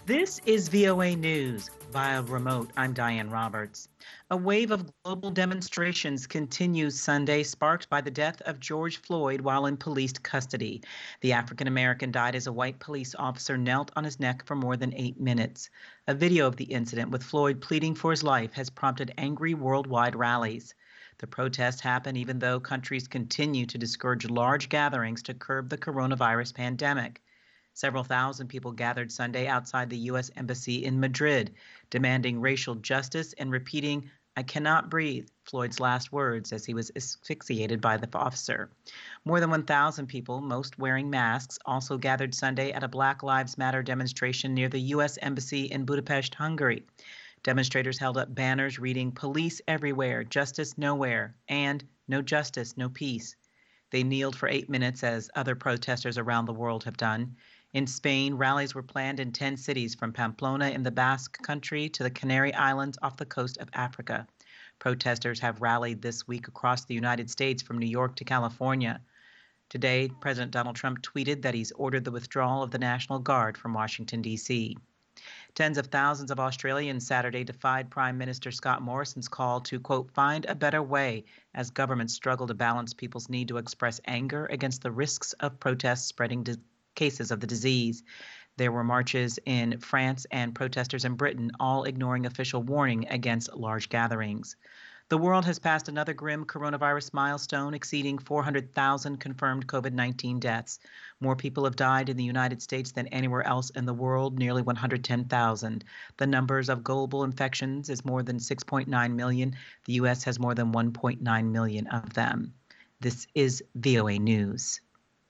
This is VOA News. Via remote, I'm Diane Roberts. A wave of global demonstrations continues Sunday, sparked by the death of George Floyd while in police custody. The African American died as a white police officer knelt on his neck for more than 8 minutes. A video of the incident with Floyd pleading for his life has prompted angry worldwide rallies. The protests happen even though countries continue to discourage large gatherings to curb the coronavirus pandemic. Several thousand people gathered Sunday outside the U.S. Embassy in Madrid, demanding racial justice and repeating, "I cannot breathe," Floyd's last words as he was asphyxiated by the officer. More than 1,000 people, most wearing masks, also gathered Sunday at a Black Lives Matter demonstration near the U.S. Embassy in Budapest, Hungary. Demonstrators held up banners reading, "Police everywhere, justice nowhere," and "No justice, no peace." They kneeled for 8 minutes, as other protesters around the world have done. In Spain, rallies were planned in 10 cities, from Pamplona in the Basque Country to the Canary Islands off the coast of Africa. Protesters have rallied this week across the United States, from New York to California. Today, President Donald Trump tweeted that he's ordered the withdrawal of the National Guard from Washington, D.C. Tens of thousands of Australians Saturday defied Prime Minister Scott Morrison's call to, quote, "find a better way," as governments struggle to balance people's need to express anger against the risks of protests spreading cases of the disease. There were marches in France and protesters in Britain, all ignoring official warning against large gatherings. The world has passed another grim coronavirus milestone, exceeding 400,000 confirmed COVID-19 deaths. More people have died in the United States than anywhere else in the world, nearly 110,000. The numbers of global infections is more than 6.9 million. The U.S. has more than 1.9 million of them. This is VOA News.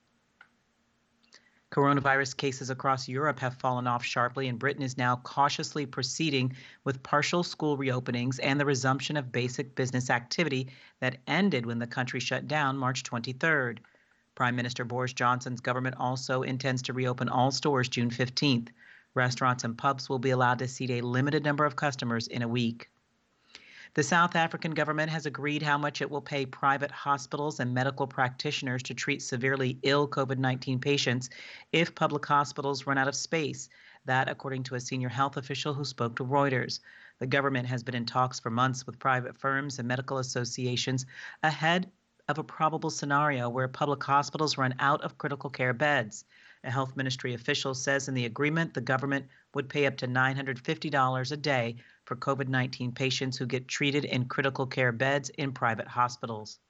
Coronavirus cases across Europe have fallen off sharply, and Britain is now cautiously proceeding with partial school reopenings and the resumption of basic business activity that ended when the country shut down March 23rd. Prime Minister Boris Johnson's government also intends to reopen all stores June 15th. Restaurants and pubs will be allowed to seat a limited number of customers in a week. The South African government has agreed how much it will pay private hospitals and medical practitioners to treat severely ill COVID-19 patients if public hospitals run out of space. That, according to a senior health official who spoke to Reuters. The government has been in talks for months with private firms and medical associations ahead of a probable scenario where public hospitals run out of critical care beds. A health ministry official says in the agreement the government would pay up to $950 a day for COVID-19 patients who get treated in critical care beds in private hospitals.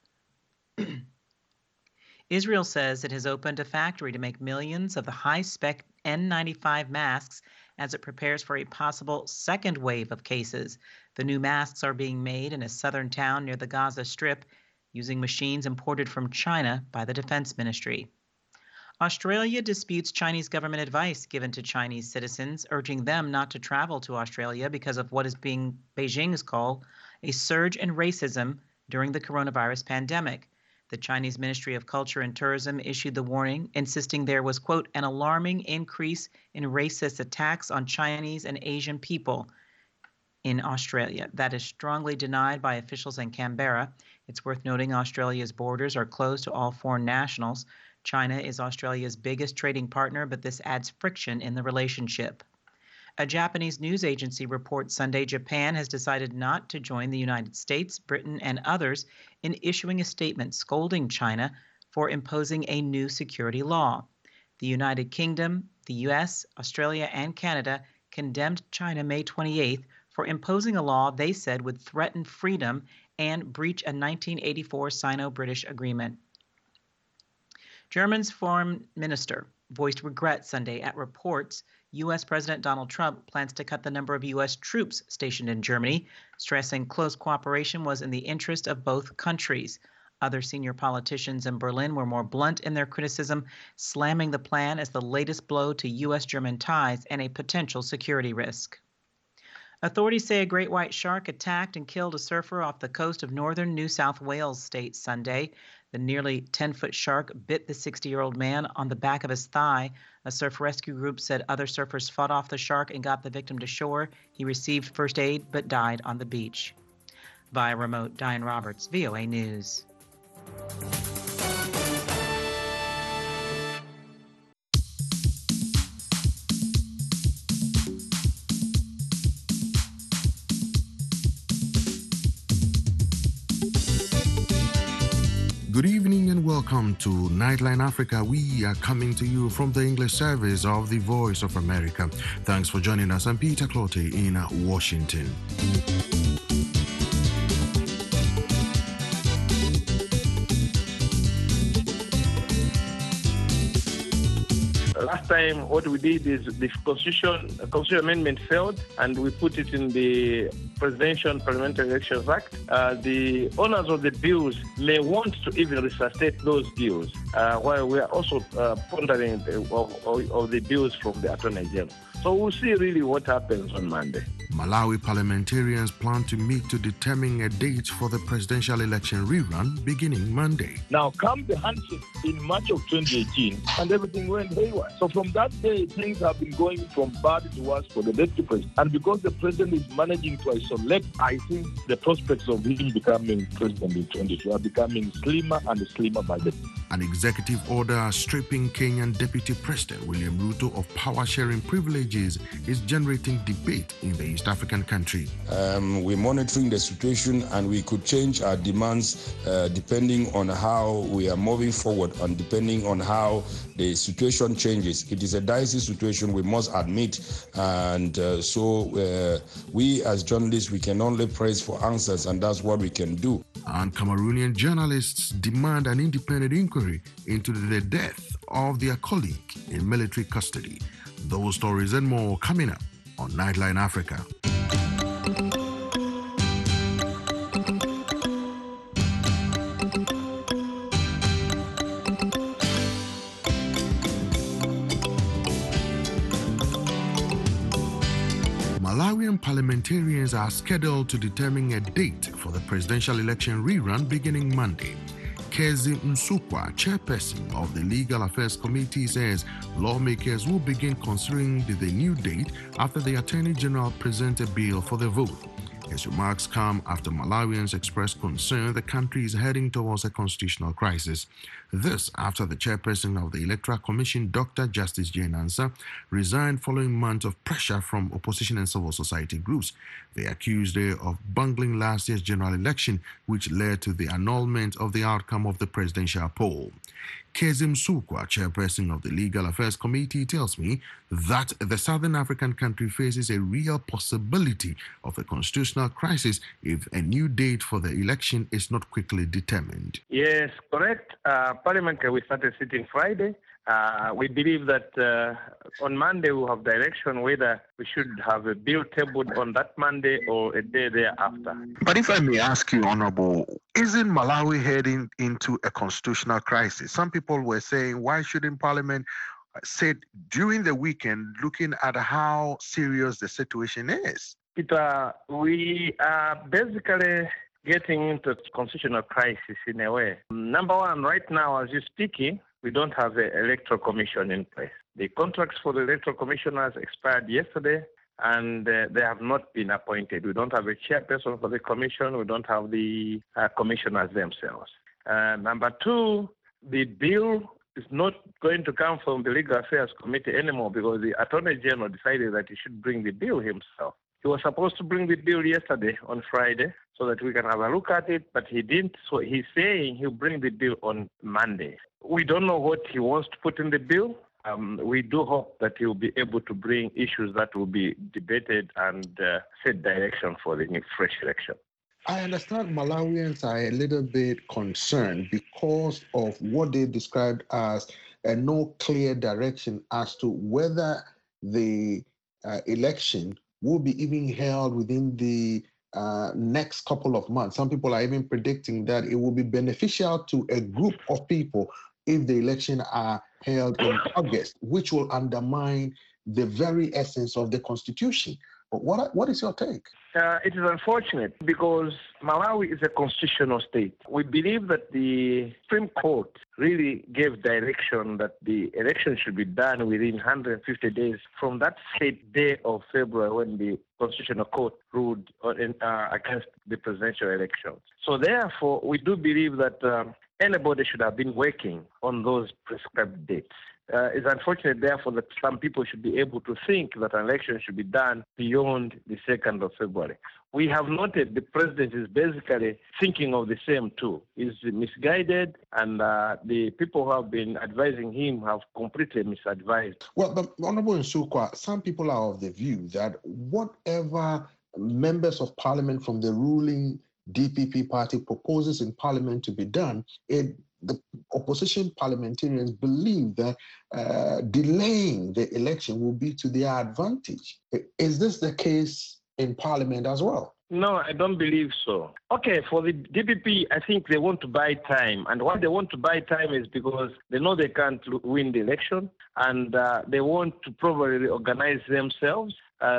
Israel says it has opened a factory to make millions of the high-spec N95 masks as it prepares for a possible second wave of cases. The new masks are being made in a southern town near the Gaza Strip using machines imported from China by the Defense Ministry. Australia disputes Chinese government advice given to Chinese citizens, urging them not to travel to Australia because of what is being Beijing's call a surge in racism during the coronavirus pandemic. The Chinese Ministry of Culture and Tourism issued the warning, insisting there was, quote, "an alarming increase in racist attacks on Chinese and Asian people in Australia." That is strongly denied by officials in Canberra. It's worth noting Australia's borders are closed to all foreign nationals. China is Australia's biggest trading partner, but this adds friction in the relationship. A Japanese news agency reports Sunday Japan has decided not to join the United States, Britain, and others in issuing a statement scolding China for imposing a new security law. The United Kingdom, the U.S., Australia, and Canada condemned China May 28th for imposing a law they said would threaten freedom and breach a 1984 Sino-British agreement. Germany's foreign minister voiced regret Sunday at reports U.S. President Donald Trump plans to cut the number of U.S. troops stationed in Germany, stressing close cooperation was in the interest of both countries. Other senior politicians in Berlin were more blunt in their criticism, slamming the plan as the latest blow to U.S.-German ties and a potential security risk. Authorities say a great white shark attacked and killed a surfer off the coast of northern New South Wales state Sunday. The nearly 10-foot shark bit the 60-year-old man on the back of his thigh. A surf rescue group said other surfers fought off the shark and got the victim to shore. He received first aid but died on the beach. Via remote, Diane Roberts, VOA News. Good evening and welcome to Nightline Africa. We are coming to you from the English service of the Voice of America. Thanks for joining us. I'm Peter Clottey in Washington. Last time, what we did is the constitution amendment failed, and we put it in the Presidential and Parliamentary Elections Act. The owners of the bills may want to even resuscitate those bills, while we are also pondering of the bills from the Attorney General. So we'll see really what happens on Monday. Malawi parliamentarians plan to meet to determine a date for the presidential election rerun beginning Monday. Now, come the handshake in March of 2018, and everything went haywire. So from that day, things have been going from bad to worse for the deputy president. And because the president is managing to isolate, I think the prospects of him becoming president in 2022 are becoming slimmer and slimmer by the day. An executive order stripping Kenyan Deputy President William Ruto of power-sharing privileges is generating debate in the East African country. We're monitoring the situation, and we could change our demands depending on how we are moving forward and depending on how the situation changes. It is a dicey situation, we must admit, and so we as journalists, we can only press for answers, and that's what we can do. And Cameroonian journalists demand an independent inquiry into the death of their colleague in military custody. Those stories and more coming up on Nightline Africa. Malawian parliamentarians are scheduled to determine a date for the presidential election rerun beginning Monday. Kezi Msukwa, chairperson of the Legal Affairs Committee, says lawmakers will begin considering the new date after the Attorney General presents a bill for the vote. His remarks come after Malawians expressed concern the country is heading towards a constitutional crisis. This after the chairperson of the Electoral Commission, Dr. Justice Jane Ansah, resigned following months of pressure from opposition and civil society groups. They accused her of bungling last year's general election, which led to the annulment of the outcome of the presidential poll. Kezim Sukwa, chairperson of the Legal Affairs Committee, tells me that the Southern African country faces a real possibility of a constitutional crisis if a new date for the election is not quickly determined. Yes, correct. Parliament, we started sitting Friday. We believe that on Monday we'll have direction whether we should have a bill tabled on that Monday or a day thereafter. But if I may ask you, Honorable, isn't Malawi heading into a constitutional crisis? Some people were saying, why shouldn't Parliament sit during the weekend looking at how serious the situation is? Peter, we are basically getting into a constitutional crisis in a way. Number one, right now, as you're speaking, we don't have the Electoral Commission in place. The contracts for the Electoral Commission has expired yesterday, and they have not been appointed. We don't have a chairperson for the commission. We don't have the commissioners themselves. Number two, the bill is not going to come from the Legal Affairs Committee anymore because the Attorney General decided that he should bring the bill himself. He was supposed to bring the bill yesterday on Friday so that we can have a look at it, but he didn't. So he's saying he'll bring the bill on Monday. We don't know what he wants to put in the bill. We do hope that he will be able to bring issues that will be debated and set direction for the new fresh election. I understand Malawians are a little bit concerned because of what they described as a no clear direction as to whether the election will be even held within the next couple of months. Some people are even predicting that it will be beneficial to a group of people if the election are held in August, which will undermine the very essence of the Constitution. But what is your take? It is unfortunate because Malawi is a constitutional state. We believe that the Supreme Court really gave direction that the election should be done within 150 days from that state day of February when the Constitutional Court ruled against the presidential elections. So therefore, we do believe that anybody should have been working on those prescribed dates. It's unfortunate, therefore, that some people should be able to think that an election should be done beyond the 2nd of February. We have noted the president is basically thinking of the same too. He's misguided, and the people who have been advising him have completely misadvised. Well, but Honorable Nsukwa, some people are of the view that whatever members of parliament from the ruling DPP party proposes in parliament to be done, the opposition parliamentarians believe that delaying the election will be to their advantage. Is this the case in parliament as well? No, I don't believe so. Okay, for the DPP, I think they want to buy time. And why they want to buy time is because they know they can't win the election, and they want to probably organize themselves,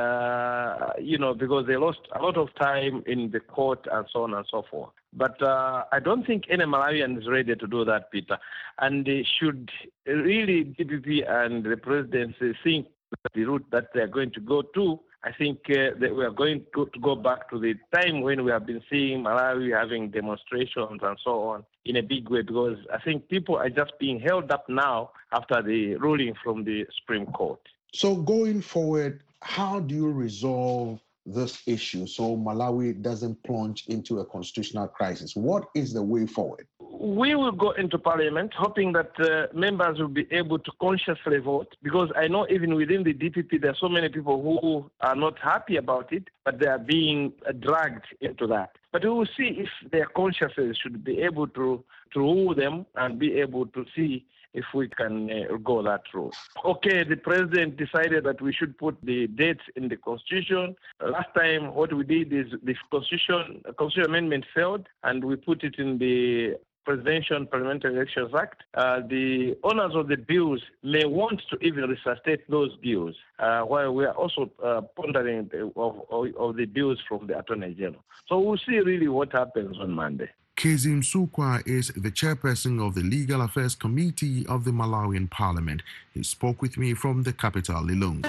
because they lost a lot of time in the court and so on and so forth. But I don't think any Malawian is ready to do that, Peter. And they should really, DPP and the presidency, think that the route that they're going to go to, I think that we are going to go back to the time when we have been seeing Malawi having demonstrations and so on in a big way, because I think people are just being held up now after the ruling from the Supreme Court. So going forward, how do you resolve this issue so Malawi doesn't plunge into a constitutional crisis? What is the way forward? We will go into parliament hoping that members will be able to consciously vote, because I know even within the DPP there are so many people who are not happy about it, but they are being dragged into that. But we will see if their consciences should be able to rule them and be able to see if we can go that route. Okay, the president decided that we should put the dates in the constitution. Last time, what we did is the constitution amendment failed, and we put it in the Presidential Parliamentary Elections Act. The owners of the bills may want to even resuscitate those bills, while we are also pondering of the bills from the Attorney General. So we'll see really what happens on Monday. Kezi Msukwa is the chairperson of the Legal Affairs Committee of the Malawian Parliament. He spoke with me from the capital, Lilongwe.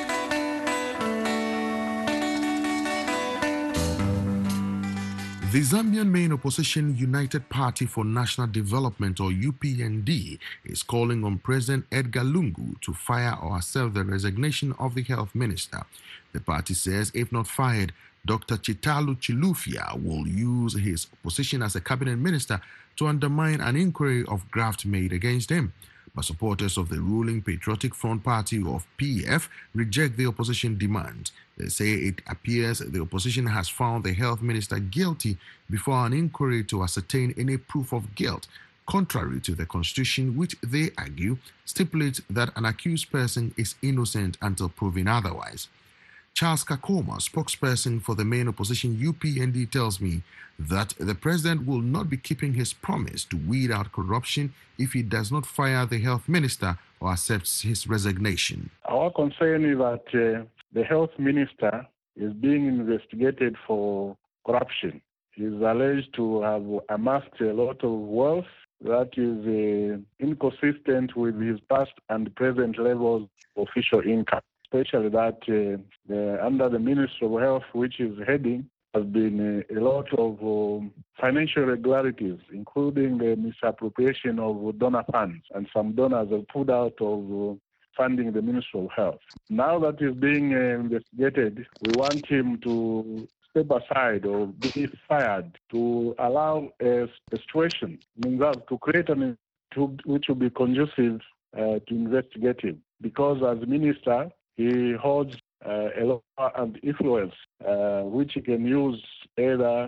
The Zambian main opposition United Party for National Development, or UPND, is calling on President Edgar Lungu to fire or accept the resignation of the health minister. The party says if not fired, Dr. Chitalu Chilufya will use his position as a cabinet minister to undermine an inquiry of graft made against him. But supporters of the ruling Patriotic Front Party of PF reject the opposition demand. They say it appears the opposition has found the health minister guilty before an inquiry to ascertain any proof of guilt, contrary to the constitution, which they argue stipulates that an accused person is innocent until proven otherwise. Charles Kakoma, spokesperson for the main opposition UPND, tells me that the president will not be keeping his promise to weed out corruption if he does not fire the health minister or accepts his resignation. Our concern is that the health minister is being investigated for corruption. He is alleged to have amassed a lot of wealth that is inconsistent with his past and present levels of official income, especially that under the Ministry of Health, which is heading, has been a lot of financial irregularities, including the misappropriation of donor funds, and some donors have pulled out of funding the Ministry of Health. Now that is being investigated, we want him to step aside or be fired to allow a situation, to create an which will be conducive to investigate him. Because as minister, he holds a lot of influence, which he can use either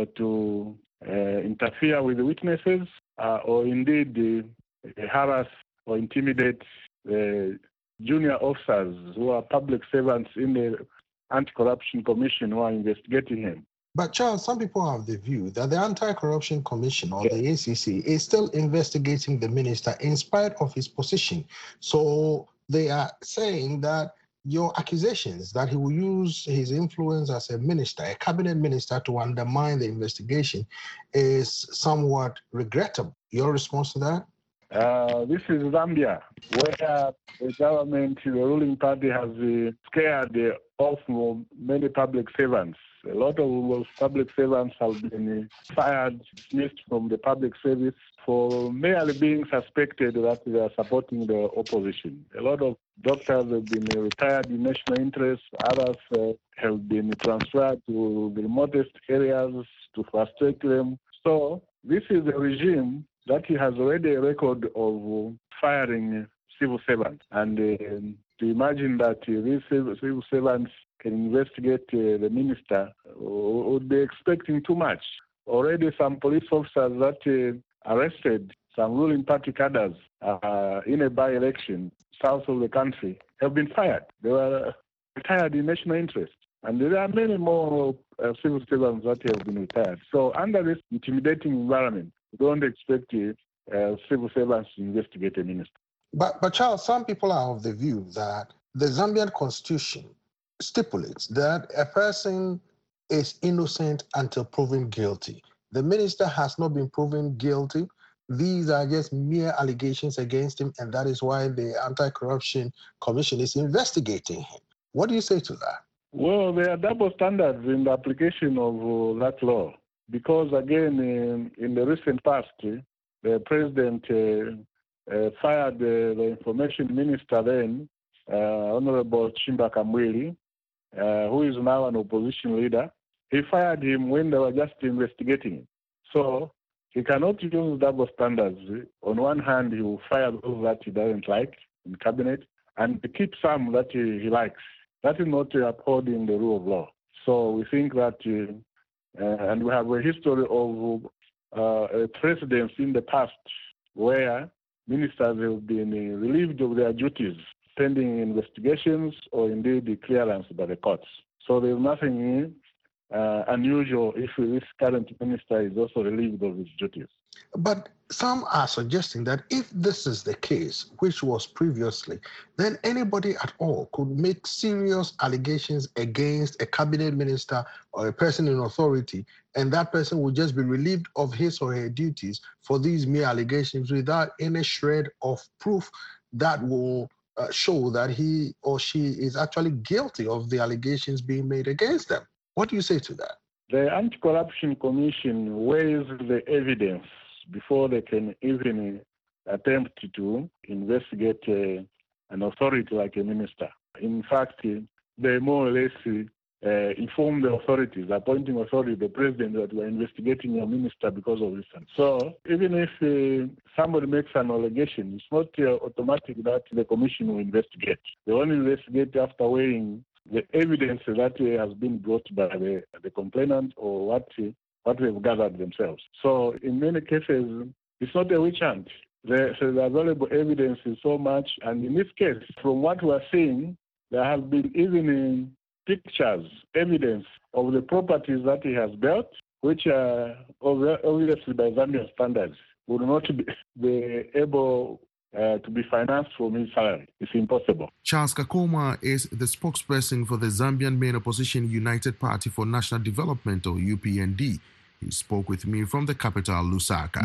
to interfere with the witnesses or indeed harass or intimidate the junior officers who are public servants in the Anti-Corruption Commission who are investigating him. But Charles, some people have the view that the Anti-Corruption Commission, or the ACC, is still investigating the minister in spite of his position. So they are saying that your accusations that he will use his influence as a minister, a cabinet minister, to undermine the investigation is somewhat regrettable. Your response to that? This is Zambia, where the government, the ruling party, has scared off many public servants A lot of public servants have been fired, dismissed from the public service for merely being suspected that they are supporting the opposition. A lot of doctors have been retired in national interest. Others have been transferred to the remotest areas to frustrate them. So this is a regime that has already a record of firing civil servants. And to imagine that these civil servants can investigate the minister would be expecting too much. Already some police officers that arrested some ruling party cadres in a by-election south of the country have been fired. They were retired in national interest. And there are many more civil servants that have been retired. So under this intimidating environment, we don't expect civil servants to investigate a minister. But Charles, some people are of the view that the Zambian constitution stipulates that a person is innocent until proven guilty. The minister has not been proven guilty. These are just mere allegations against him, and that is why the Anti-Corruption Commission is investigating him. What do you say to that? Well, there are double standards in the application of that law because, again, in the recent past, the president fired the information minister then, Honorable Chimba Kamwili, who is now an opposition leader. He fired him when they were just investigating him. So he cannot use double standards. On one hand, he will fire those that he doesn't like in cabinet and keep some that he likes. That is not upholding the rule of law. So we think that, and we have a history of precedents in the past where ministers have been relieved of their duties pending investigations or indeed the clearance by the courts. So there's nothing unusual if this current minister is also relieved of his duties. But some are suggesting that if this is the case, which was previously, then anybody at all could make serious allegations against a cabinet minister or a person in authority, and that person would just be relieved of his or her duties for these mere allegations without any shred of proof that will show that he or she is actually guilty of the allegations being made against them. What do you say to that? The Anti-Corruption Commission weighs the evidence before they can even attempt to investigate an authority like a minister. In fact, they more or less inform the authorities, appointing authority, the president, that we're investigating your minister because of this. So even if somebody makes an allegation, it's not automatic that the commission will investigate. They only investigate after weighing the evidence that has been brought by the complainant or what they've gathered themselves. So in many cases, it's not a witch hunt. The available evidence is so much, and in this case, from what we're seeing, there have been even pictures, evidence of the properties that he has built, which are obviously by Zambian standards would not be able to be financed from his salary. It's impossible. Charles Kakoma is the spokesperson for the Zambian main opposition United Party for National Development, or UPND. He spoke with me from the capital, Lusaka.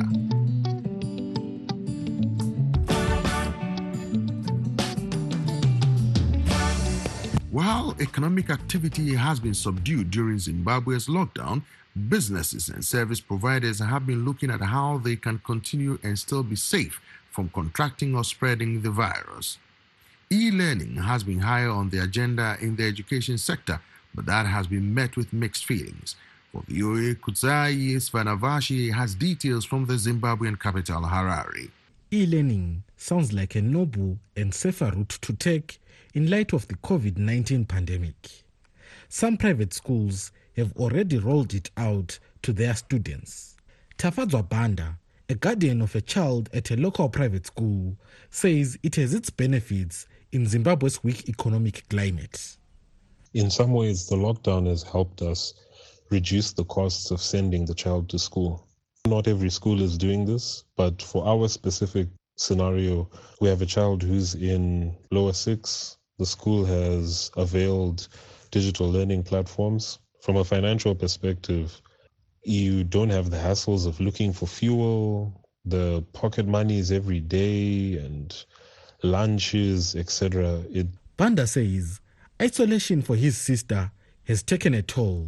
While economic activity has been subdued during Zimbabwe's lockdown, businesses and service providers have been looking at how they can continue and still be safe from contracting or spreading the virus. E-learning has been higher on the agenda in the education sector, but that has been met with mixed feelings. For VOA, Kutsai Svanavashi has details from the Zimbabwean capital, Harare. E-learning sounds like a noble and safer route to take in light of the COVID-19 pandemic. Some private schools have already rolled it out to their students. Tafadzwa Banda, a guardian of a child at a local private school, says it has its benefits in Zimbabwe's weak economic climate. In some ways, the lockdown has helped us reduce the costs of sending the child to school. Not every school is doing this, but for our specific scenario, we have a child who's in lower 6. The school has availed digital learning platforms. From a financial perspective, you don't have the hassles of looking for fuel, the pocket money is every day, and lunches, etc. Banda says isolation for his sister has taken a toll,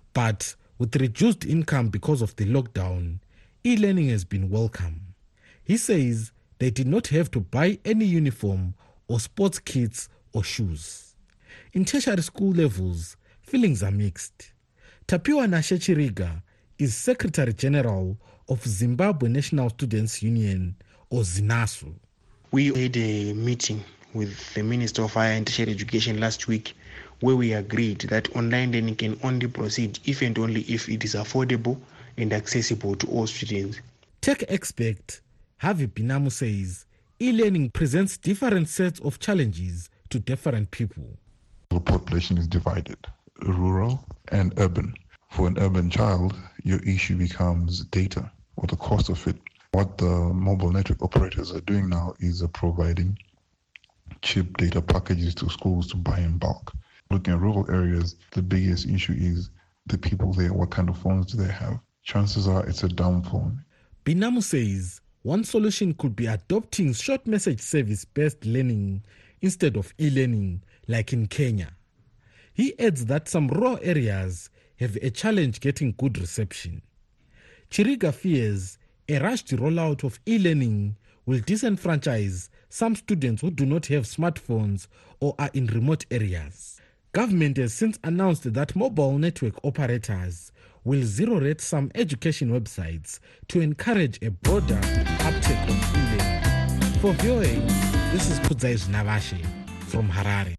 But with reduced income because of the lockdown, e-learning has been welcome. He says they did not have to buy any uniform or sports kits or shoes. In tertiary school levels, feelings are mixed. Tapiwa Nashe Chiriga is Secretary General of Zimbabwe National Students Union, or ZINASU. We had a meeting with the Minister of Higher and Tertiary Education last week where we agreed that online learning can only proceed if and only if it is affordable and accessible to all students. Tech expert Harvey Binamu says e-learning presents different sets of challenges to different people. The population is divided, rural and urban. For an urban child, your issue becomes data or the cost of it. What the mobile network operators are doing now is providing cheap data packages to schools to buy in bulk. Looking at rural areas, the biggest issue is the people there. What kind of phones do they have? Chances are it's a dumb phone. Binamu says one solution could be adopting short message service-based learning instead of e-learning, like in Kenya. He adds that some rural areas have a challenge getting good reception. Chiriga fears a rushed rollout of e-learning will disenfranchise some students who do not have smartphones or are in remote areas. Government has since announced that mobile network operators will zero-rate some education websites to encourage a broader uptake of e-learning. For VOA, this is Kudzai Navashe from Harare.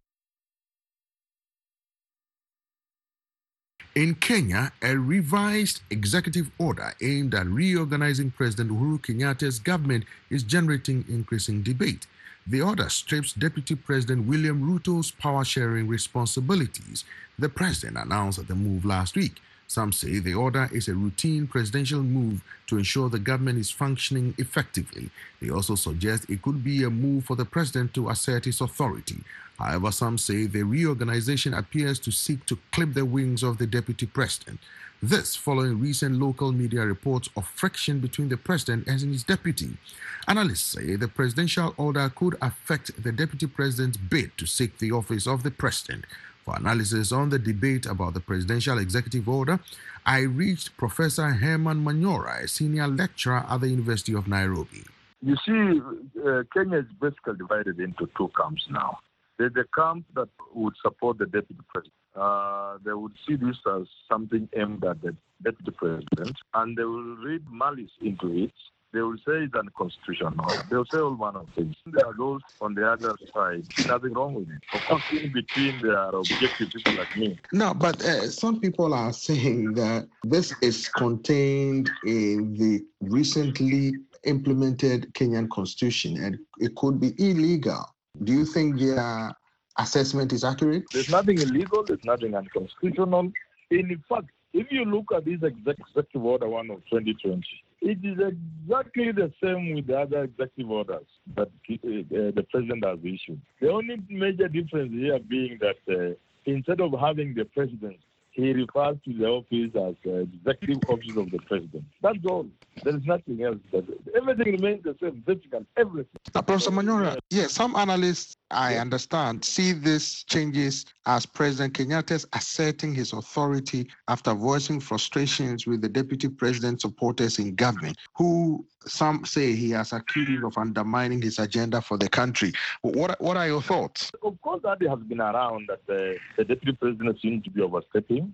In Kenya, a revised executive order aimed at reorganizing President Uhuru Kenyatta's government is generating increasing debate. The order strips Deputy President William Ruto's power-sharing responsibilities. The president announced the move last week. Some say the order is a routine presidential move to ensure the government is functioning effectively. They also suggest it could be a move for the president to assert his authority. However, some say the reorganization appears to seek to clip the wings of the deputy president. This following recent local media reports of friction between the president and his deputy. Analysts say the presidential order could affect the deputy president's bid to seek the office of the president. For analysis on the debate about the presidential executive order, I reached Professor Herman Manyora, a senior lecturer at the University of Nairobi. You see, Kenya is basically divided into two camps now. There's the camp that would support the deputy president. They would see this as something aimed at the deputy president, and they will read malice into it. They will say it's unconstitutional. They'll say all manner of things. There are those on the other side. Nothing wrong with it. Of course, in between, there are objective people like me. No, but some people are saying that this is contained in the recently implemented Kenyan constitution, and it could be illegal. Do you think their assessment is accurate? There's nothing illegal. There's nothing unconstitutional. In fact, if you look at this executive order 1 of 2020, it is exactly the same with the other executive orders that the president has issued. The only major difference here being that instead of having the president, he refers to the office as executive office of the president. That's all. There is nothing else. Everything remains the same, basically everything. Now, Professor Manyora, yes, some analysts, I understand, see these changes as President Kenyatta asserting his authority after voicing frustrations with the deputy president's supporters in government, who some say he has accused of undermining his agenda for the country. What are your thoughts? Of course, that has been around that the deputy president seems to be overstepping,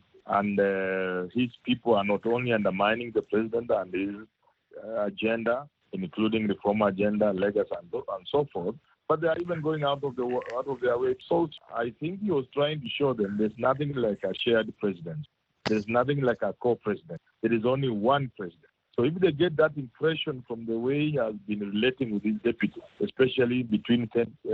and his people are not only undermining the president and his agenda, including reform agenda, legacy, and so forth, but they are even going out of their way. So I think he was trying to show them there's nothing like a shared president. There's nothing like a co-president. There is only one president. So if they get that impression from the way he has been relating with his deputy, especially between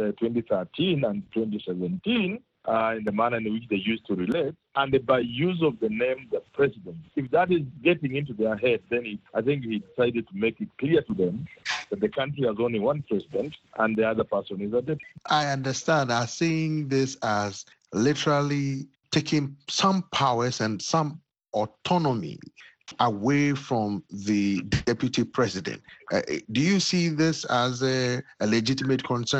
2013 and 2017, in the manner in which they used to relate, and by use of the name the president, if that is getting into their head, then I think he decided to make it clear to them that the country has only one president and the other person is a deputy. I understand. I'm seeing this as literally taking some powers and some autonomy away from the deputy president. Do you see this as a legitimate concern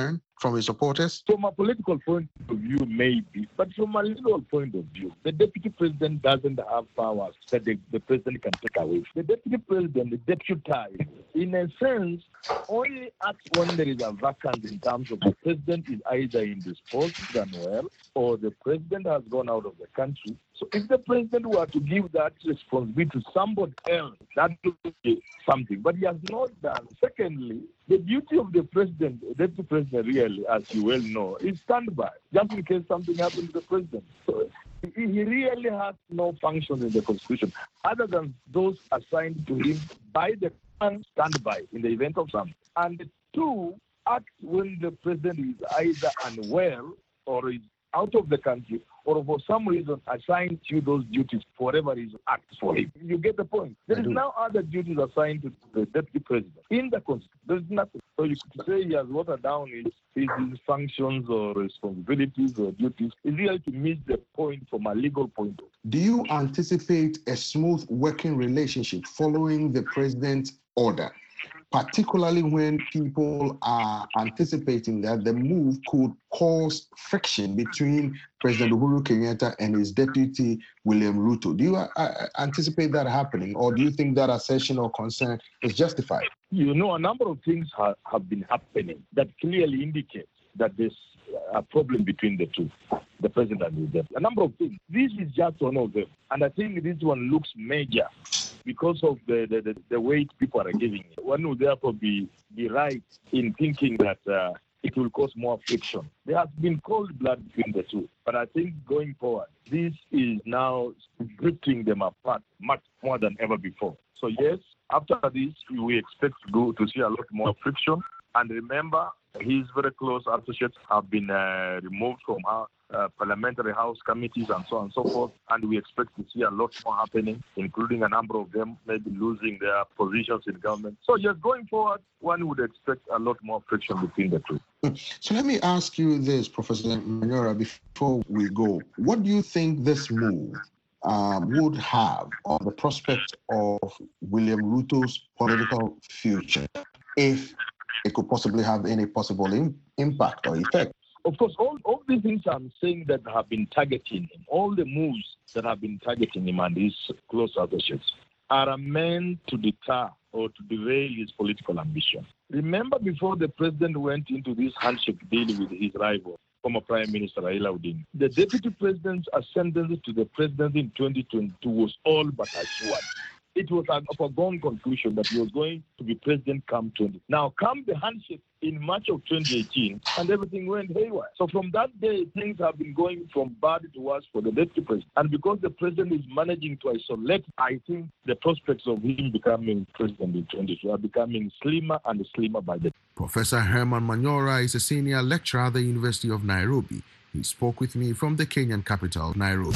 from his supporters? From a political point of view, maybe. But from a legal point of view, the deputy president doesn't have powers that the president can take away. The deputy president, the deputized, in a sense, only acts when there is a vacancy in terms of the president is either indisposed and well, or the president has gone out of the country. So if the president were to give that responsibility to somebody else, that would be something. But he has not done. Secondly, the duty of the president, deputy president, really, as you well know, is standby, just in case something happens to the president. So he really has no function in the Constitution, other than those assigned to him by the standby in the event of something. And two, act when the president is either unwell or is out of the country, or for some reason assigned to those duties for whatever reason, act for him. You get the point. There is now other duties assigned to the deputy president in the Constitution. There is nothing. So you could say he has watered down his functions or responsibilities or duties. It's really to meet the point from a legal point of view. Do you anticipate a smooth working relationship following the president's order, particularly when people are anticipating that the move could cause friction between President Uhuru Kenyatta and his deputy, William Ruto? Do you anticipate that happening, or do you think that assertion or concern is justified? You know, a number of things have been happening that clearly indicate that there's a problem between the two, the president and his deputy. A number of things. This is just one of them. And I think this one looks major because of the weight people are giving it. One would therefore be right in thinking that it will cause more friction. There has been cold blood between the two. But I think going forward, this is now drifting them apart much more than ever before. So yes, after this, we expect to see a lot more friction. And remember, his very close associates have been removed from our parliamentary house committees and so on and so forth. And we expect to see a lot more happening, including a number of them maybe losing their positions in government. So yes, going forward, one would expect a lot more friction between the two. So let me ask you this, Professor Manyora, before we go. What do you think this move would have on the prospect of William Ruto's political future, if it could possibly have any possible impact or effect? Of course, all these things I'm saying that have been targeting him, all the moves that have been targeting him and his close associates are meant to deter or to derail his political ambition. Remember, before the president went into this handshake deal with his rival, former Prime Minister Raila Odinga, the deputy president's ascendancy to the presidency in 2022 was all but assured. It was a foregone conclusion that he was going to be president come 20. Now, come the handshake in March of 2018, and everything went haywire. So from that day, things have been going from bad to worse for the deputy president. And because the president is managing to isolate, I think the prospects of him becoming president in 2022 are becoming slimmer and slimmer by the day. Professor Herman Manyora is a senior lecturer at the University of Nairobi. He spoke with me from the Kenyan capital, Nairobi.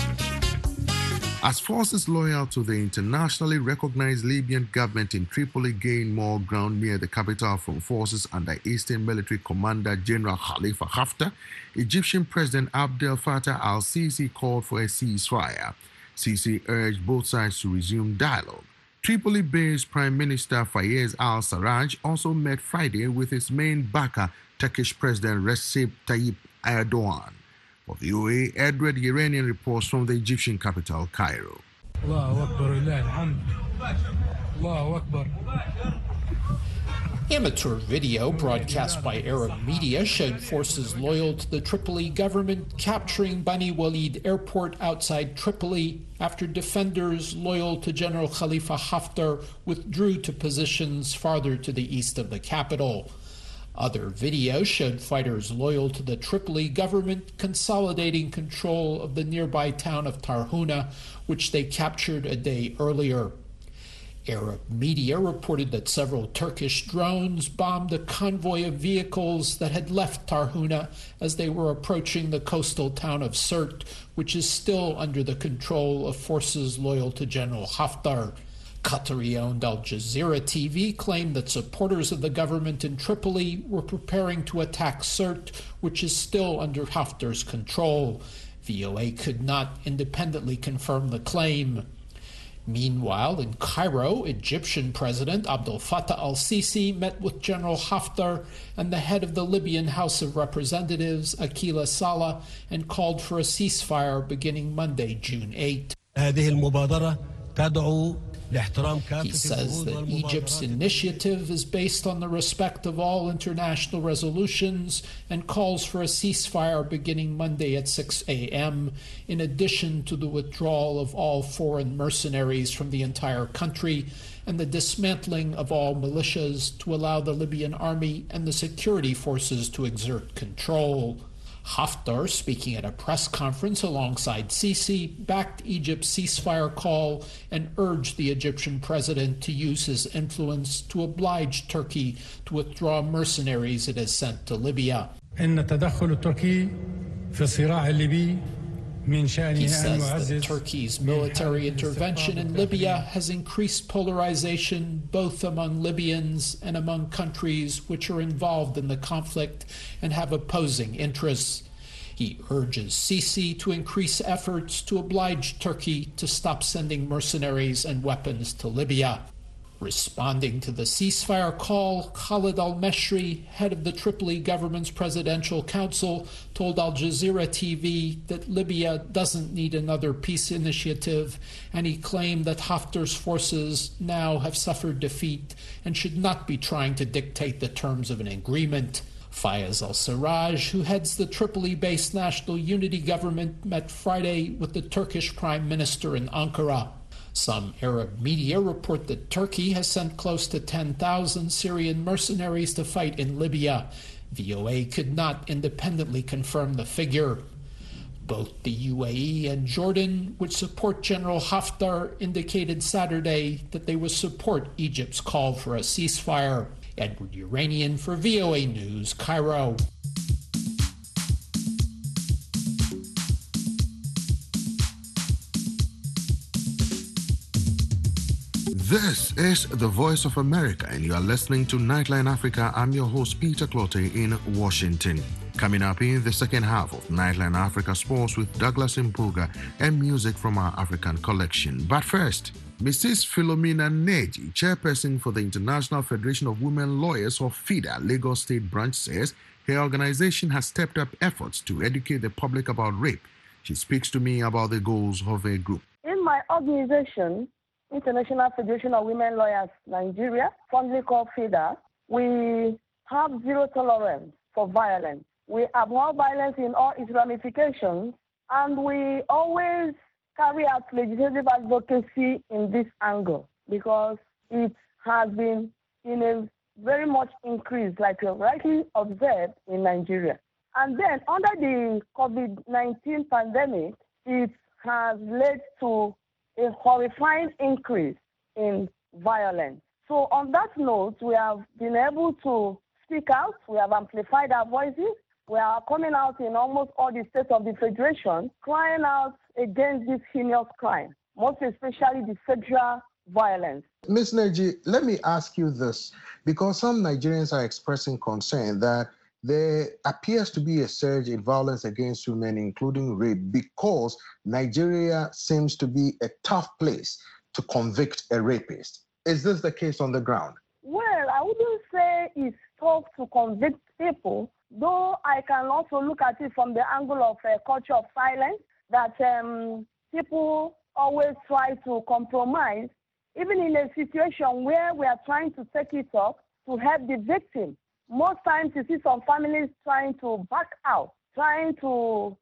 As forces loyal to the internationally recognized Libyan government in Tripoli gain more ground near the capital from forces under Eastern Military Commander General Khalifa Haftar, Egyptian President Abdel Fattah al-Sisi called for a ceasefire. Sisi urged both sides to resume dialogue. Tripoli-based Prime Minister Fayez al-Sarraj also met Friday with his main backer, Turkish President Recep Tayyip Erdogan. For VOA, Edward Iranian reports from the Egyptian capital, Cairo. Amateur video broadcast by Arab media showed forces loyal to the Tripoli government capturing Bani Walid airport outside Tripoli after defenders loyal to General Khalifa Haftar withdrew to positions farther to the east of the capital. Other video showed fighters loyal to the Tripoli government consolidating control of the nearby town of Tarhuna, which they captured a day earlier. Arab media reported that several Turkish drones bombed a convoy of vehicles that had left Tarhuna as they were approaching the coastal town of Sirte, which is still under the control of forces loyal to General Haftar. Qatari-owned Al Jazeera TV claimed that supporters of the government in Tripoli were preparing to attack Sirte, which is still under Haftar's control. VOA could not independently confirm the claim. Meanwhile, in Cairo, Egyptian President Abdel Fattah al-Sisi met with General Haftar and the head of the Libyan House of Representatives, Akila Saleh, and called for a ceasefire beginning Monday, June 8. He says that Egypt's initiative is based on the respect of all international resolutions and calls for a ceasefire beginning Monday at 6 a.m., in addition to the withdrawal of all foreign mercenaries from the entire country and the dismantling of all militias to allow the Libyan army and the security forces to exert control. Haftar, speaking at a press conference alongside Sisi, backed Egypt's ceasefire call and urged the Egyptian president to use his influence to oblige Turkey to withdraw mercenaries it has sent to Libya. He says that Turkey's military intervention in Libya has increased polarization both among Libyans and among countries which are involved in the conflict and have opposing interests. He urges Sisi to increase efforts to oblige Turkey to stop sending mercenaries and weapons to Libya. Responding to the ceasefire call, Khalid al-Meshri, head of the Tripoli government's presidential council, told Al Jazeera TV that Libya doesn't need another peace initiative, and he claimed that Haftar's forces now have suffered defeat and should not be trying to dictate the terms of an agreement. Fayez al-Sarraj, who heads the Tripoli-based National Unity Government, met Friday with the Turkish Prime Minister in Ankara. Some Arab media report that Turkey has sent close to 10,000 Syrian mercenaries to fight in Libya. VOA could not independently confirm the figure. Both the UAE and Jordan, which support General Haftar, indicated Saturday that they would support Egypt's call for a ceasefire. Edward Uranian for VOA News, Cairo. This is the Voice of America, and you are listening to Nightline Africa. I'm your host, Peter Clottey in Washington. Coming up in the second half of Nightline Africa Sports with Douglas Mpuga and music from our African collection. But first, Mrs. Philomena Neji, chairperson for the International Federation of Women Lawyers, or FIDA, Lagos State Branch, says her organization has stepped up efforts to educate the public about rape. She speaks to me about the goals of her group. In my organization, International Federation of Women Lawyers Nigeria, fondly called FIDA, we have zero tolerance for violence. We abhor violence in all its ramifications, and we always carry out legislative advocacy in this angle because it has been in a very much increase, like you rightly observed, in Nigeria. And then under the COVID-19 pandemic, it has led to a horrifying increase in violence. So on that note, we have been able to speak out. We have amplified our voices. We are coming out in almost all the states of the Federation, crying out against this heinous crime, most especially the sexual violence. Ms. Neji, let me ask you this, because some Nigerians are expressing concern that there appears to be a surge in violence against women, including rape, because Nigeria seems to be a tough place to convict a rapist. Is this the case on the ground? Well, I wouldn't say it's tough to convict people, though I can also look at it from the angle of a culture of silence, that people always try to compromise, even in a situation where we are trying to take it up to help the victim. Most times you see some families trying to back out, trying to,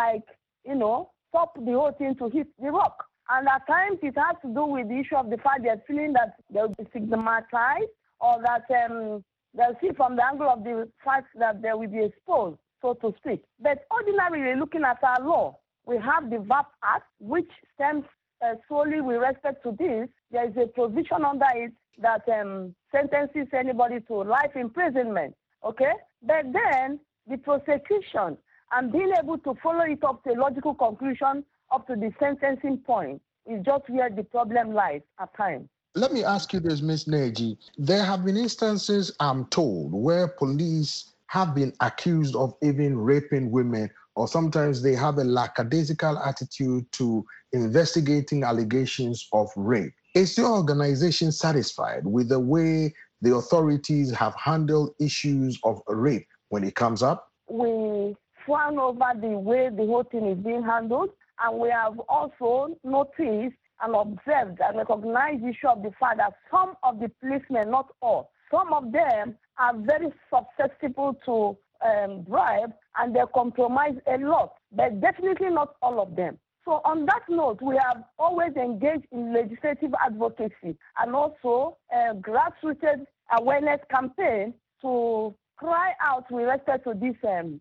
stop the whole thing to hit the rock. And at times it has to do with the issue of the fact they're feeling that they'll be stigmatized, or that they'll see from the angle of the fact that they will be exposed, so to speak. But ordinarily, looking at our law, we have the VAP Act, which stems solely with respect to this. There is a provision under it that sentences anybody to life imprisonment, okay? But then the prosecution and being able to follow it up to a logical conclusion up to the sentencing point is just where the problem lies at times. Let me ask you this, Ms. Neji. There have been instances, I'm told, where police have been accused of even raping women or sometimes they have a lackadaisical attitude to investigating allegations of rape. Is your organization satisfied with the way the authorities have handled issues of rape when it comes up? We frown over the way the whole thing is being handled, and we have also noticed and observed and recognized the issue of the fact that some of the policemen, not all, some of them are very susceptible to bribe, and they compromise a lot, but definitely not all of them. So on that note, we have always engaged in legislative advocacy and also a grassroots awareness campaign to cry out with respect to this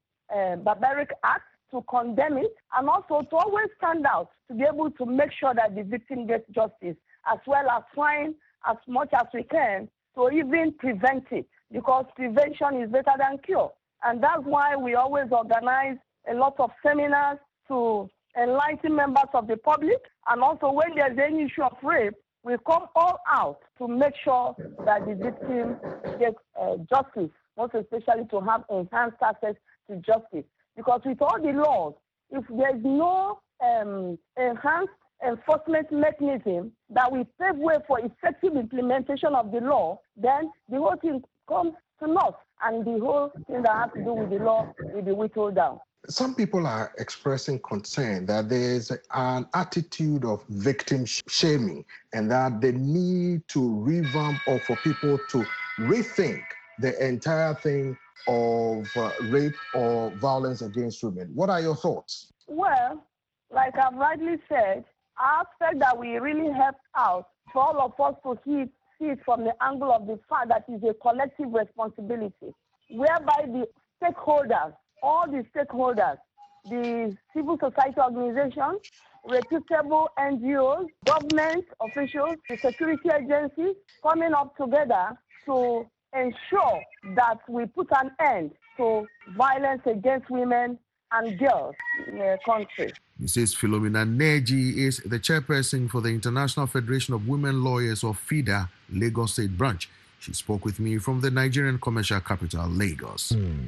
barbaric act, to condemn it, and also to always stand out to be able to make sure that the victim gets justice, as well as trying as much as we can to even prevent it, because prevention is better than cure. And that's why we always organize a lot of seminars to enlighten members of the public, and also when there's any issue of rape, we come all out to make sure that the victim gets justice, most especially to have enhanced access to justice. Because with all the laws, if there's no enhanced enforcement mechanism that will pave way for effective implementation of the law, then the whole thing comes to naught, and the whole thing that has to do with the law will be whittled down. Some people are expressing concern that there's an attitude of victim shaming, and that they need to revamp or for people to rethink the entire thing of rape or violence against women. What are your thoughts? Well, like I've rightly said, I expect that we really help out for all of us to see it from the angle of the fact that it's a collective responsibility, whereby the stakeholders, all the stakeholders, the civil society organizations, reputable NGOs, government officials, the security agencies, coming up together to ensure that we put an end to violence against women and girls in the country. Mrs. Philomena Neji is the chairperson for the International Federation of Women Lawyers of FIDA, Lagos State Branch. She spoke with me from the Nigerian commercial capital, Lagos.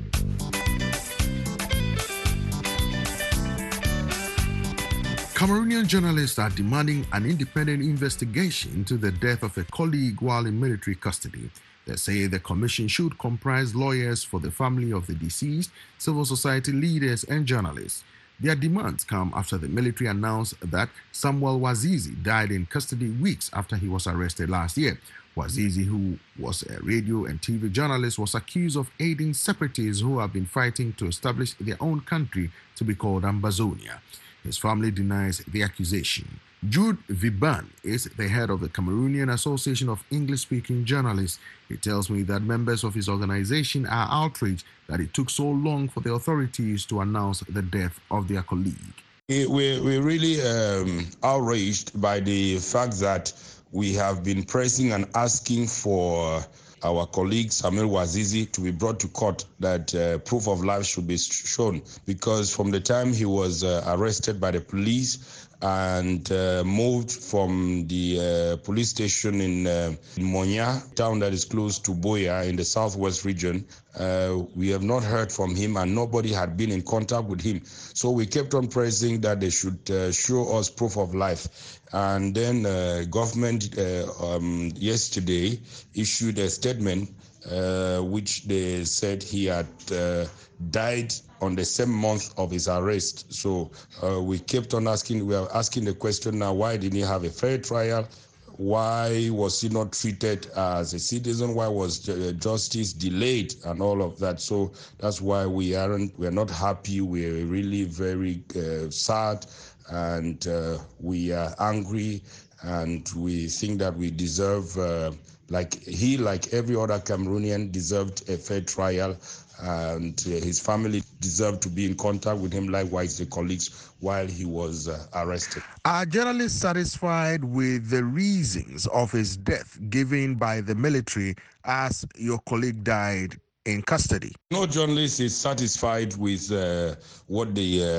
Cameroonian journalists are demanding an independent investigation into the death of a colleague while in military custody. They say the commission should comprise lawyers for the family of the deceased, civil society leaders, and journalists. Their demands come after the military announced that Samuel Wazizi died in custody weeks after he was arrested last year. Wazizi, who was a radio and TV journalist, was accused of aiding separatists who have been fighting to establish their own country to be called Ambazonia. His family denies the accusation. Jude Viban is the head of the Cameroonian Association of English-Speaking Journalists. He tells me that members of his organization are outraged that it took so long for the authorities to announce the death of their colleague. We're really outraged by the fact that we have been pressing and asking for our colleague Samuel Wazizi to be brought to court, that proof of life should be shown, because from the time he was arrested by the police and moved from the police station in Monya, town that is close to Boya in the southwest region, we have not heard from him, and nobody had been in contact with him. So we kept on pressing that they should show us proof of life. And then government yesterday issued a statement which they said he had died on the same month of his arrest. So we kept on asking, we are asking the question now, why didn't he have a fair trial? Why was he not treated as a citizen? Why was justice delayed and all of that? So that's why we're not happy. We're really very sad, and we are angry, and we think that we deserve, like every other Cameroonian, deserved a fair trial, and his family deserved to be in contact with him, likewise the colleagues, while he was arrested. Are journalists satisfied with the reasons of his death given by the military, as your colleague died in custody. No journalist is satisfied with what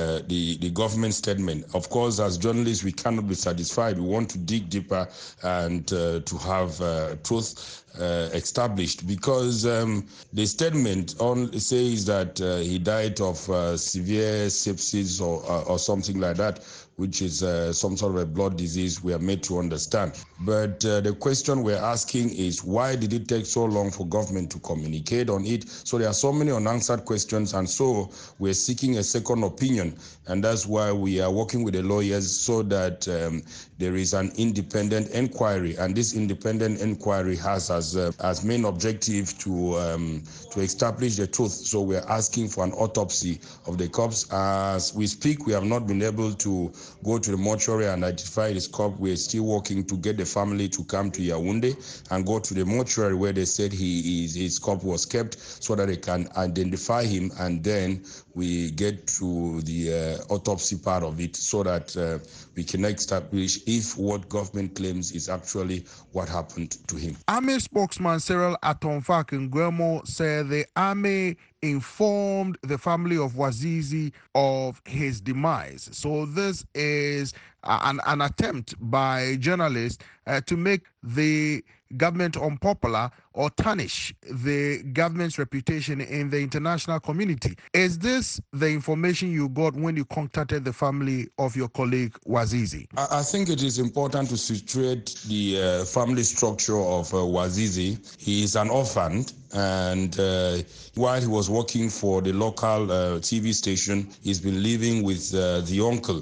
the government statement. Of course, as journalists, we cannot be satisfied. We want to dig deeper and to have truth established, because the statement only says that he died of severe sepsis or something like that, which is some sort of a blood disease we are made to understand. But the question we're asking is, why did it take so long for government to communicate on it? So there are so many unanswered questions, and so we're seeking a second opinion, and that's why we are working with the lawyers so that there is an independent inquiry, and this independent inquiry has as main objective to establish the truth. So we're asking for an autopsy of the corpse. As we speak, we have not been able to go to the mortuary and identify his corpse. We're still working to get the family to come to Yaoundé and go to the mortuary where they said his corpse was kept, so that they can identify him, and then we get to the autopsy part of it, so that we can establish if what government claims is actually what happened to him. Army spokesman Cyril Atonfak Nguemo said the army informed the family of Wazizi of his demise. So this is an attempt by journalists to make the government unpopular or tarnish the government's reputation in the international community. Is this the information you got when you contacted the family of your colleague Wazizi? I think it is important to situate the family structure of Wazizi. He is an orphan, and while he was working for the local TV station, he's been living with the uncle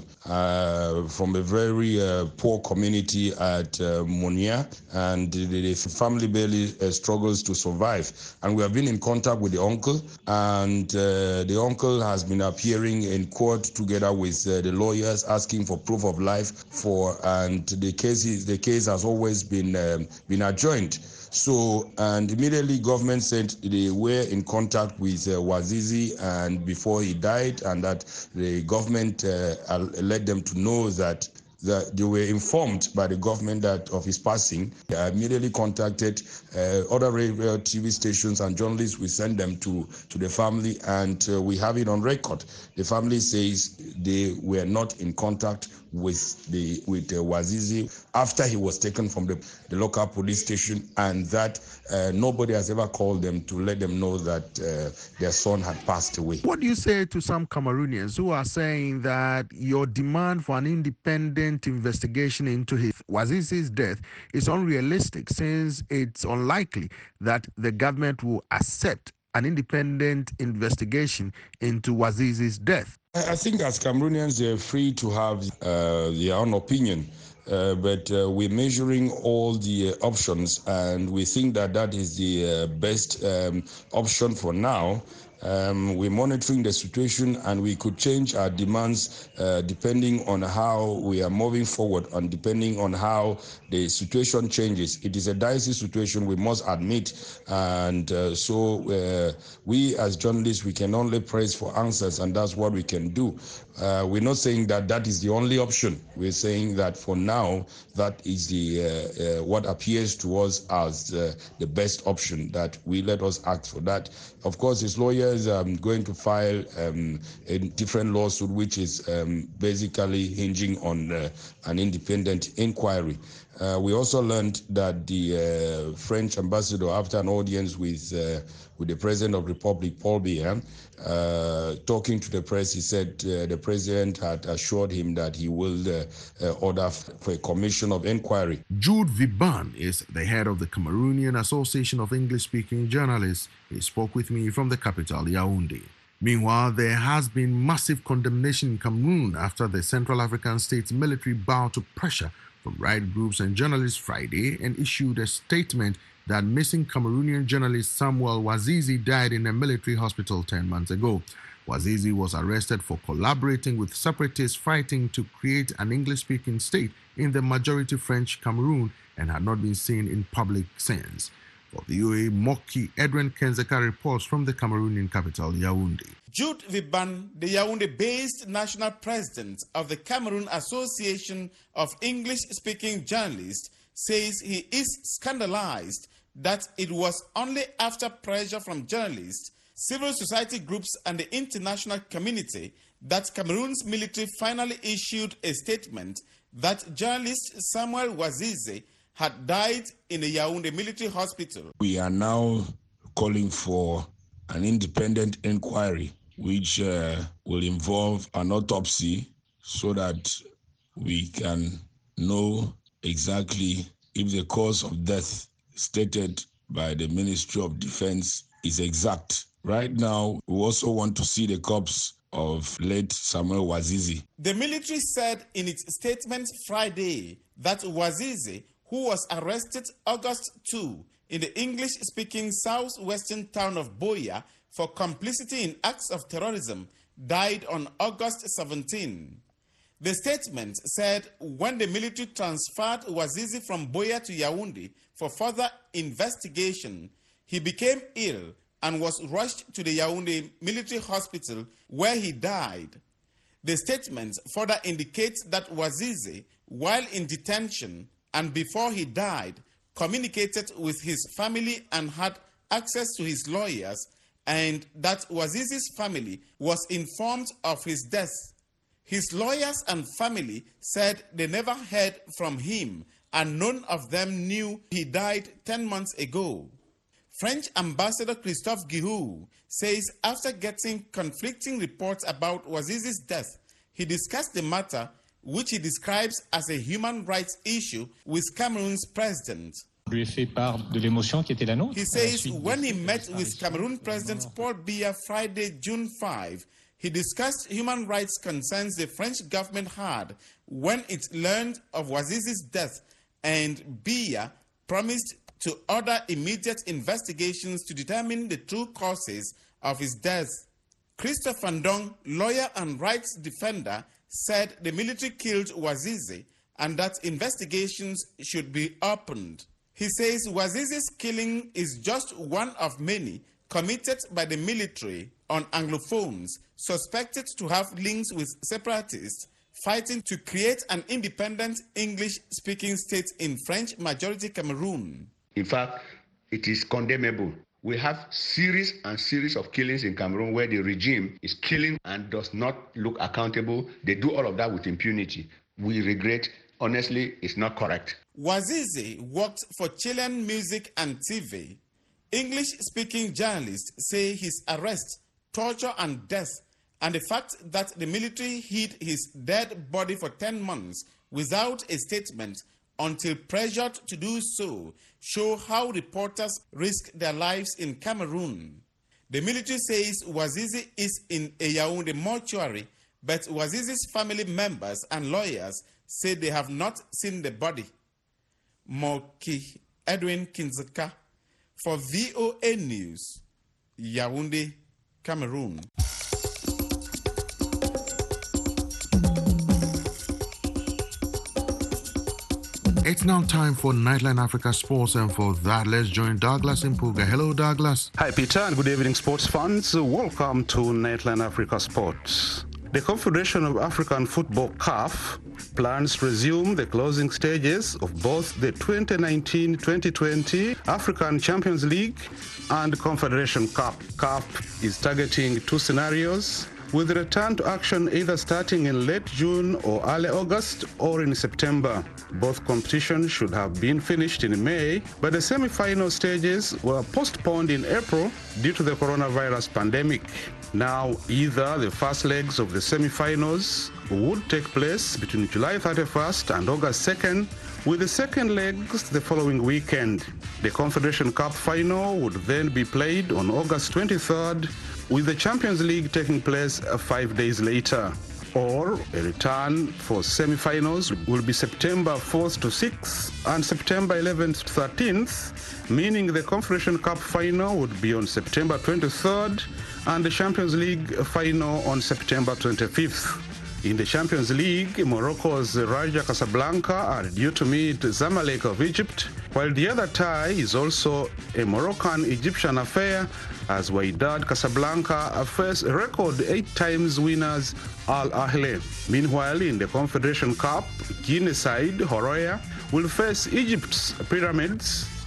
from a very poor community at Monia, and the family barely struggles to survive. And we have been in contact with the uncle, and the uncle has been appearing in court together with the lawyers, asking for proof of life and the case has always been adjourned. So, and immediately government said they were in contact with Wazizi and before he died, and that the government led them to know that they were informed by the government that of his passing. They immediately contacted other radio TV stations and journalists. We sent them to the family, and we have it on record. The family says they were not in contact with Wazizi after he was taken from the local police station, and that nobody has ever called them to let them know that their son had passed away. What do you say to some Cameroonians who are saying that your demand for an independent investigation into Wazizi's death is unrealistic, since it's unlikely that the government will accept an independent investigation into Wazizi's death? I think as Cameroonians, they're free to have their own opinion. But we're measuring all the options, and we think that is the best option for now. We're monitoring the situation, and we could change our demands depending on how we are moving forward and depending on how the situation changes. It is a dicey situation, we must admit, and so we as journalists, we can only press for answers, and that's what we can do. We're not saying that is the only option. We're saying that for now, that is the what appears to us as the best option, that we let us act for that. Of course, his lawyers going to file a different lawsuit, which is basically hinging on an independent inquiry. We also learned that the French ambassador, after an audience with the President of the Republic, Paul Biya, talking to the press, he said the President had assured him that he will order for a commission of inquiry. Jude Viban is the head of the Cameroonian Association of English-Speaking Journalists. He spoke with me from the capital, Yaoundé. Meanwhile, there has been massive condemnation in Cameroon after the Central African State's military bowed to pressure from right groups and journalists Friday and issued a statement that missing Cameroonian journalist Samuel Wazizi died in a military hospital 10 months ago. Wazizi was arrested for collaborating with separatists fighting to create an English-speaking state in the majority French Cameroon and had not been seen in public since. For the VOA Moki, Edwin Kenzeka reports from the Cameroonian capital, Yaoundé. Jude Viban, the Yaoundé-based national president of the Cameroon Association of English-Speaking Journalists, says he is scandalized that it was only after pressure from journalists, civil society groups, and the international community that Cameroon's military finally issued a statement that journalist Samuel Wazizi had died in a Yaoundé military hospital. We are now calling for an independent inquiry which will involve an autopsy so that we can know exactly if the cause of death stated by the Ministry of Defense is exact. Right now, we also want to see the corpse of late Samuel Wazizi. The military said in its statement Friday that Wazizi, who was arrested August 2 in the English-speaking southwestern town of Buea for complicity in acts of terrorism, died on August 17. The statement said when the military transferred Wazizi from Buea to Yaoundé for further investigation, he became ill and was rushed to the Yaoundé military hospital where he died. The statement further indicates that Wazizi, while in detention and before he died, communicated with his family and had access to his lawyers, and that Wazizi's family was informed of his death. His lawyers and family said they never heard from him and none of them knew he died 10 months ago. French Ambassador Christophe Guihou says after getting conflicting reports about Wazizi's death, he discussed the matter, which he describes as a human rights issue, with Cameroon's president. He says when he met with Cameroon President Paul Biya Friday, June 5, he discussed human rights concerns the French government had when it learned of Wazizi's death, and Biya promised to order immediate investigations to determine the true causes of his death. Christophe Ndong, lawyer and rights defender, said the military killed Wazizi and that investigations should be opened. He says Wazizi's killing is just one of many committed by the military on Anglophones suspected to have links with separatists fighting to create an independent English-speaking state in French-majority Cameroon. In fact, it is condemnable. We have series and series of killings in Cameroon where the regime is killing and does not look accountable. They do all of that with impunity. We regret. Honestly, it's not correct. Wazizi worked for Chilean music and TV. English-speaking journalists say his arrest, torture and death, and the fact that the military hid his dead body for 10 months without a statement until pressured to do so show how reporters risk their lives in Cameroon. The military says Wazizi is in a Yaoundé mortuary, but Wazizi's family members and lawyers say they have not seen the body. Moki Edwin Kinzeka for VOA News, Yaoundé, Cameroon. It's now time for Nightline Africa Sports, and for that, let's join Douglas Mpuga. Hello, Douglas. Hi, Peter, and good evening, sports fans. Welcome to Nightline Africa Sports. The Confederation of African Football, CAF, plans to resume the closing stages of both the 2019-2020 African Champions League and Confederation Cup. CAF is targeting two scenarios, with return to action either starting in late June or early August or in September. Both competitions should have been finished in May, but the semi-final stages were postponed in April due to the coronavirus pandemic. Now, either the first legs of the semi-finals would take place between July 31st and August 2nd, with the second legs the following weekend. The Confederation Cup final would then be played on August 23rd, with the Champions League taking place 5 days later. Or a return for semi-finals will be September 4th to 6th and September 11th to 13th, meaning the Confederation Cup final would be on September 23rd and the Champions League final on September 25th. In the Champions League, Morocco's Raja Casablanca are due to meet Zamalek of Egypt, while the other tie is also a Moroccan-Egyptian affair, as Wydad Casablanca face record 8 times winners Al Ahly. Meanwhile, in the Confederation Cup, Guinea side Horoya will face Egypt's Pyramids,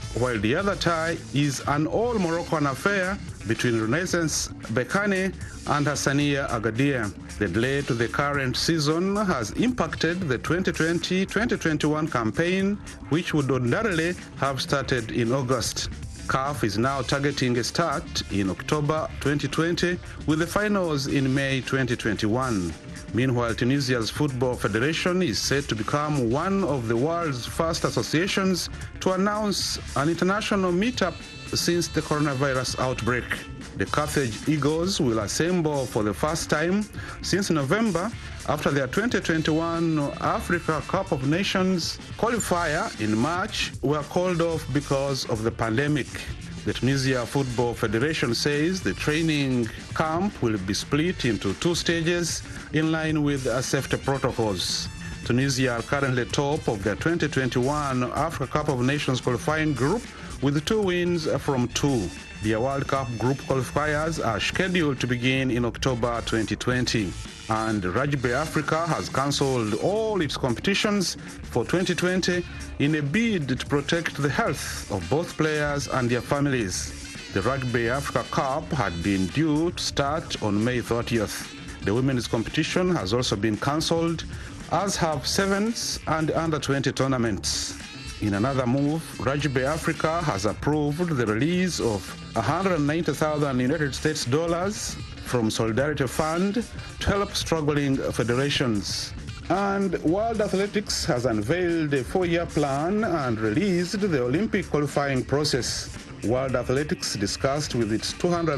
while the other tie is an all-Moroccan affair between Renaissance Berkane and Hassania Agadir. The delay to the current season has impacted the 2020-2021 campaign, which would ordinarily have started in August. CAF is now targeting a start in October 2020 with the finals in May 2021. Meanwhile, Tunisia's Football Federation is set to become one of the world's first associations to announce an international meetup since the coronavirus outbreak. The Carthage Eagles will assemble for the first time since November after their 2021 Africa Cup of Nations qualifier in March were called off because of the pandemic. The Tunisia Football Federation says the training camp will be split into 2 stages in line with safety protocols. Tunisia are currently top of the 2021 Africa Cup of Nations qualifying group with 2 wins from 2. The World Cup group qualifiers are scheduled to begin in October 2020. And Rugby Africa has cancelled all its competitions for 2020 in a bid to protect the health of both players and their families. The Rugby Africa Cup had been due to start on May 30th. The women's competition has also been cancelled, as have sevens and under-20 tournaments. In another move, Rugby Africa has approved the release of $190,000 United States dollars from Solidarity Fund to help struggling federations. And World Athletics has unveiled a 4-year plan and released the Olympic qualifying process. World Athletics discussed with its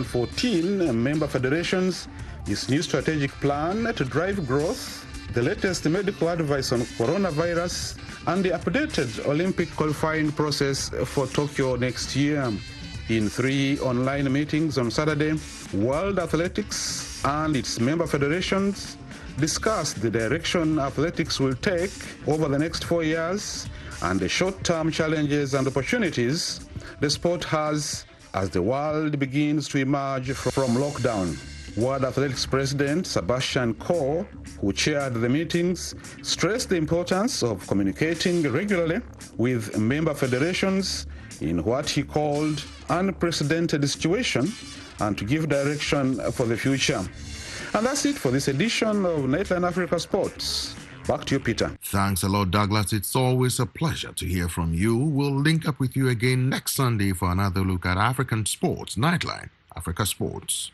214 member federations its new strategic plan to drive growth, the latest medical advice on coronavirus, and the updated Olympic qualifying process for Tokyo next year. In 3 online meetings on Saturday, World Athletics and its member federations discussed the direction athletics will take over the next 4 years and the short-term challenges and opportunities the sport has as the world begins to emerge from lockdown. World Athletics President Sebastian Coe, who chaired the meetings, stressed the importance of communicating regularly with member federations in what he called unprecedented situation and to give direction for the future. And that's it for this edition of Nightline Africa Sports. Back to you, Peter. Thanks a lot, Douglas. It's always a pleasure to hear from you. We'll link up with you again next Sunday for another look at African sports. Nightline Africa Sports.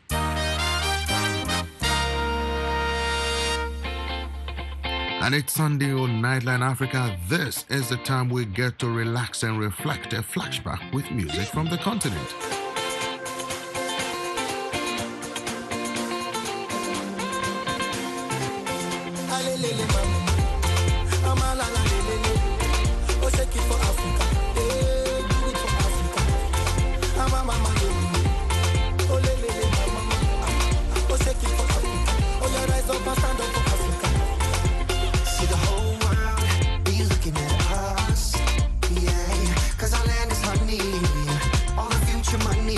And it's Sunday on Nightline Africa. This is the time we get to relax and reflect, a flashback with music from the continent. Money, all the future money.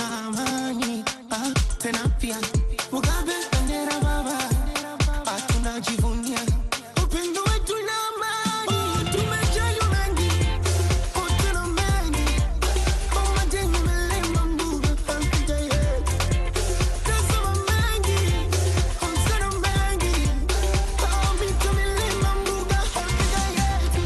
amani tena pia Mugabe bendera baba tunajivunia upendo wetu na amani tumejaliwa mengi utano mengi pamoja melema mbuga pamoja yetu tazama mengi utano mengi pamoja melema mbuga pamoja yetu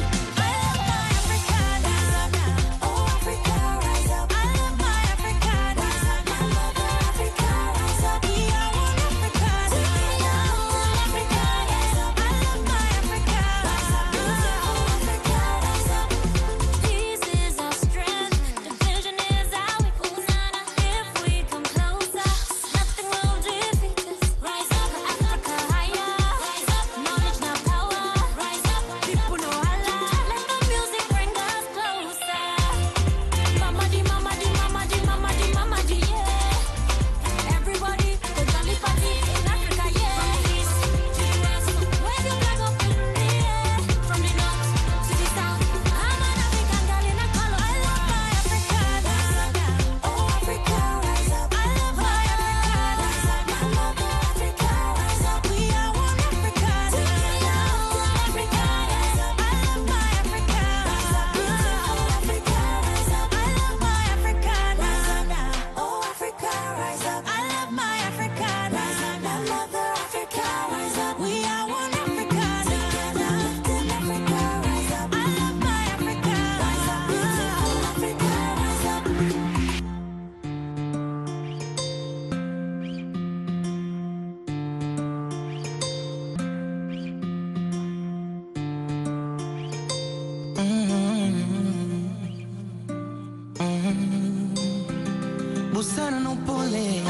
busara na upole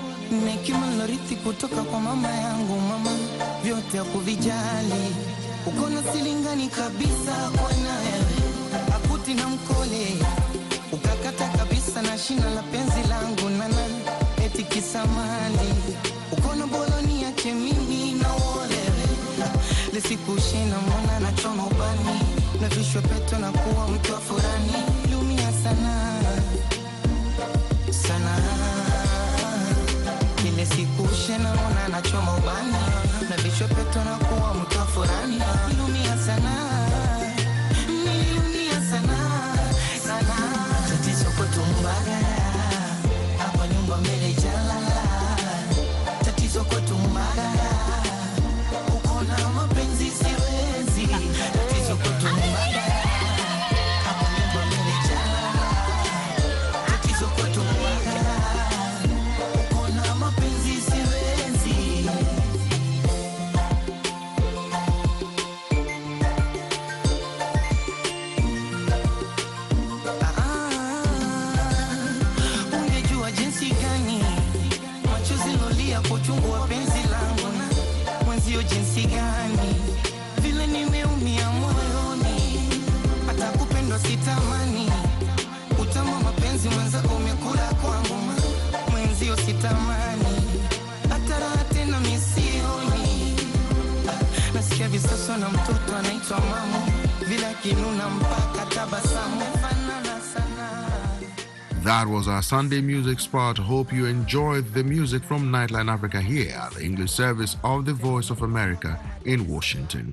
hekima nilorithi kutoka kwa mama yangu mama vyote hakuvijali uko na silingani kabisa kwa nawe akuti na mkole ukakata kabisa na shina la penzi langu nana eti kisamali uko na boloni yake mimi na olewe lisikushina mwana na choma ubani na vishwe peto na kuwa mtu wa furani lumia sana sana kile siku shena mwana na choma ubani na vichwa peto na kuwa mtu wa furani lumia sana nilumia sana sana tatizo kwetu Mbagala hapa nyumba mbele jalala tatizo kwetu Mbagala uko na mapenzi siwezi tatizo kwetu Mbagala hapa nyumba mbele jalala tatizo kwetu Mbagala uko na mapenzi siwezi ungejua jinsi gani machozi lolia kwa uchungu wa penzi langu na mwenzio jinsi gani vile nimeumia moyoni hata kupendwa sitamani utama mapenzi mwenzako umekula kwangu mwenzio sitamani hata raha tena misioni nasikia visasa na mtoto anaitwa mamu vile kinuna mpaka tabasamu fanana sana. That was our Sunday music spot. Hope you enjoyed the music from Nightline Africa here, the English service of the Voice of America in Washington.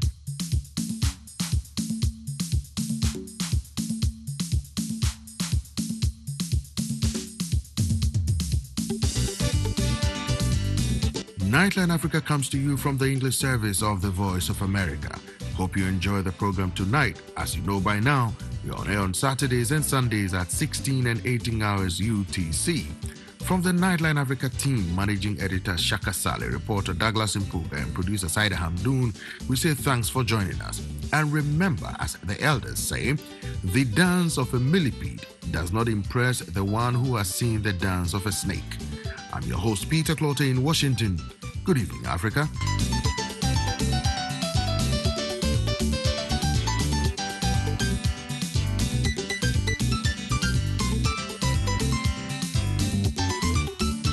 Nightline Africa comes to you from the English service of the Voice of America. Hope you enjoy the program tonight. As you know by now, we're on air on Saturdays and Sundays at 16 and 18 hours UTC. From the Nightline Africa team, Managing Editor Shaka Saleh, reporter Douglas Mpuga, and producer Saida Hamdoun, we say thanks for joining us. And remember, as the elders say, the dance of a millipede does not impress the one who has seen the dance of a snake. I'm your host, Peter Clote in Washington. Good evening, Africa.